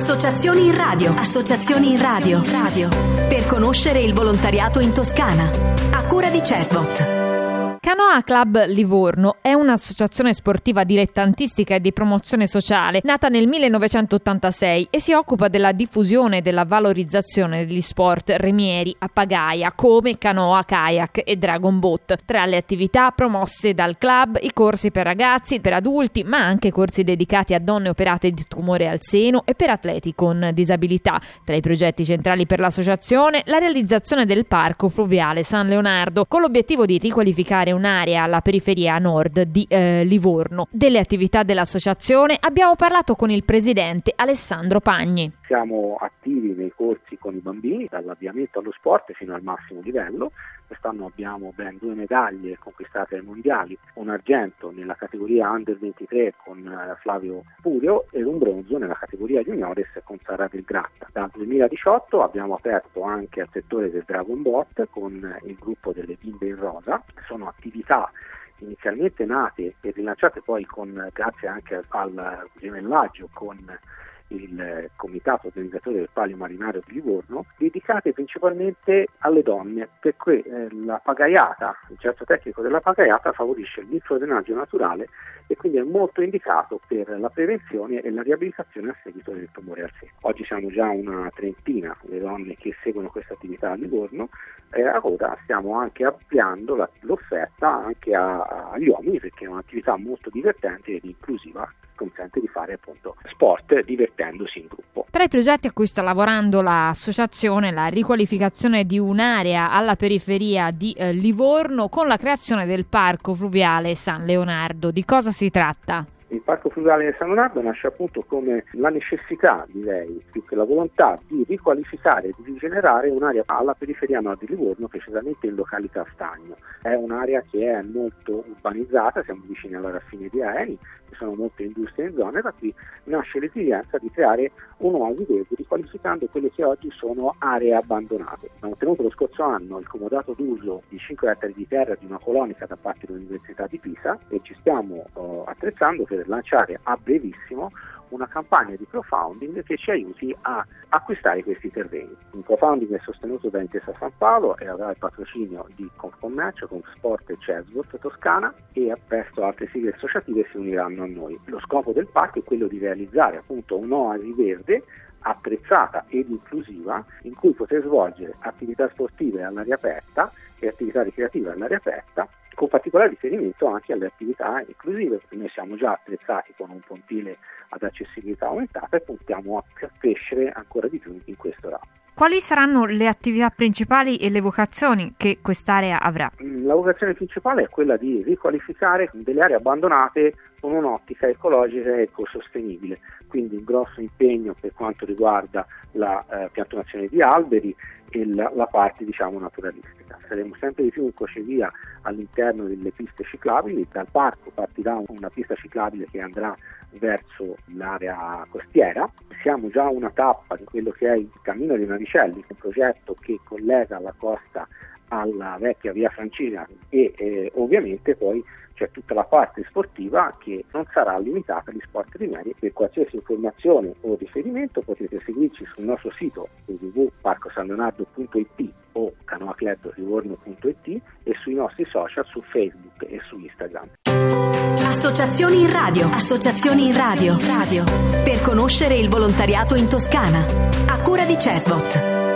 Associazioni in radio. Associazioni in radio. Per conoscere il volontariato in Toscana. A cura di Cesbot. Canoa Club Livorno è un'associazione sportiva dilettantistica e di promozione sociale nata nel 1986 e si occupa della diffusione e della valorizzazione degli sport remieri a pagaia come canoa, kayak e dragon boat. Tra le attività promosse dal club i corsi per ragazzi, per adulti, ma anche corsi dedicati a donne operate di tumore al seno e per atleti con disabilità. Tra i progetti centrali per l'associazione la realizzazione del parco fluviale San Leonardo con l'obiettivo di riqualificare un'area alla periferia nord di Livorno. Delle attività dell'associazione abbiamo parlato con il presidente Alessandro Pagni. Siamo attivi nei corsi con i bambini, dall'avviamento allo sport fino al massimo livello. Quest'anno abbiamo ben 2 medaglie conquistate ai mondiali, un argento nella categoria Under 23 con Flavio Purio e un bronzo nella categoria Juniores con Sara Del Gratta. Dal 2018 abbiamo aperto anche al settore del Dragon Boat con il gruppo delle bimbe in rosa. Sono attività inizialmente nate e rilanciate poi grazie anche al gemellaggio con il comitato organizzatore del Palio Marinario di Livorno, dedicate principalmente alle donne, perché la pagaiata, il gesto tecnico della pagaiata favorisce l'infrodrenaggio naturale e quindi è molto indicato per la prevenzione e la riabilitazione a seguito del tumore al seno. Oggi siamo già una trentina le donne che seguono questa attività a Livorno e ora stiamo anche ampliando l'offerta anche agli uomini, perché è un'attività molto divertente ed inclusiva, consente di fare appunto sport divertendosi in gruppo. Tra i progetti a cui sta lavorando l'associazione la riqualificazione di un'area alla periferia di Livorno con la creazione del parco fluviale San Leonardo. Di cosa si tratta? Il Parco Fluviale San Leonardo nasce appunto come la necessità, direi, più che la volontà di riqualificare e di rigenerare un'area alla periferia nord di Livorno, precisamente in località Stagno. È un'area che è molto urbanizzata, siamo vicini alla raffineria Eni, ci sono molte industrie in zona, da qui nasce l'esigenza di creare un'oasi verde riqualificando quelle che oggi sono aree abbandonate. Abbiamo ottenuto lo scorso anno il comodato d'uso di 5 ettari di terra di una colonica da parte dell'Università di Pisa e ci stiamo attrezzando per lanciare a brevissimo una campagna di crowdfunding che ci aiuti a acquistare questi terreni. Il crowdfunding è sostenuto da Intesa San Paolo e avrà il patrocinio di Confcommercio, Confsport e Cesbot Toscana e presto altre sigle associative si uniranno a noi. Lo scopo del parco è quello di realizzare appunto un'oasi verde attrezzata ed inclusiva in cui poter svolgere attività sportive all'aria aperta e attività ricreative all'aria aperta, con particolare riferimento anche alle attività inclusive. Noi siamo già attrezzati con un pontile ad accessibilità aumentata e puntiamo a crescere ancora di più in questo ramo. Quali saranno le attività principali e le vocazioni che quest'area avrà? La vocazione principale è quella di riqualificare delle aree abbandonate con un'ottica ecologica e ecosostenibile, quindi un grosso impegno per quanto riguarda la piantumazione di alberi e la parte naturalistica. Saremo sempre di più in crocevia all'interno delle piste ciclabili. Dal parco partirà una pista ciclabile che andrà verso l'area costiera. Siamo già a una tappa di quello che è il Cammino dei Navicelli, un progetto che collega la costa alla vecchia via Francigena e ovviamente poi c'è tutta la parte sportiva che non sarà limitata agli sport remieri. Per qualsiasi informazione o riferimento potete seguirci sul nostro sito www.parcosanleonardo.it o canoaclublivorno.it e sui nostri social su Facebook e su Instagram. Associazioni in radio. Associazioni in radio. Per conoscere il volontariato in Toscana. A cura di Cesbot.